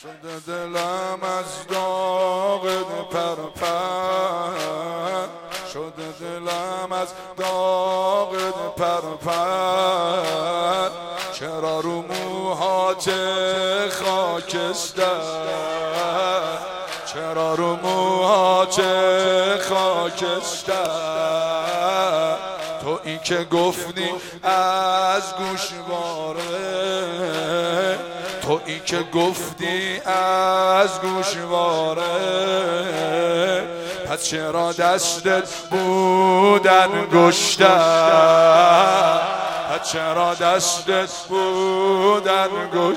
شده دلم از داغ پرپر، شده دلم از داغ پرپر. چرا رو موهات خاکستر، چرا رو موهات خاکستر. تو این که گفتی از گوشواره، تو این که گفتی از گوشواره، پس چرا دستت بودن گشتر، پس چرا دستت بودن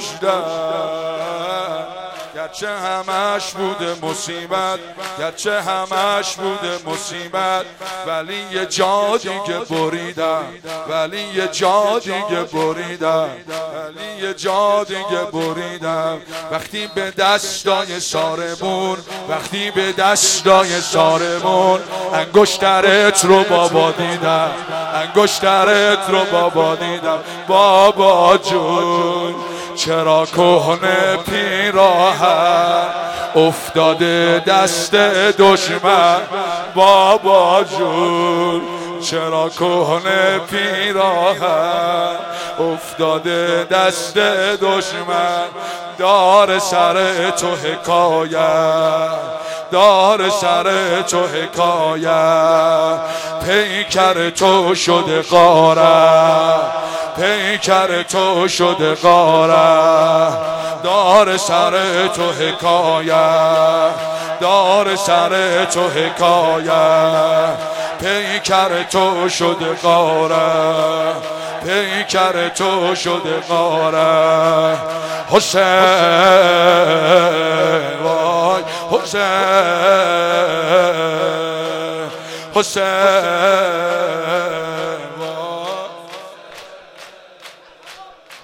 گشتر. گرچه همش بوده مصیبت، گرچه همش بوده مصیبت، ولی یه جا دیگه بریدم، ولی یه جا دیگه بریدم، ولی یه جا دیگه بریدم. وقتی به دستای سارمون، وقتی به دستای سارمون انگشترت رو بابا دیدم، انگشترت رو بابا دیدم. بابا جون چرا کهنه پیراهن افتاده دست دشمن، بابا جون چرا کهنه پیراهن افتاده دست دشمن. دار سر تو حکایت، دار سر تو حکایت، پیکر تو شده غارت، پیکر تو شده غارت. دار سر تو حکایت، دار سر تو حکایت، پیکر تو شده غارت، پیکر تو شده غارت. حسین وای حسین، حسین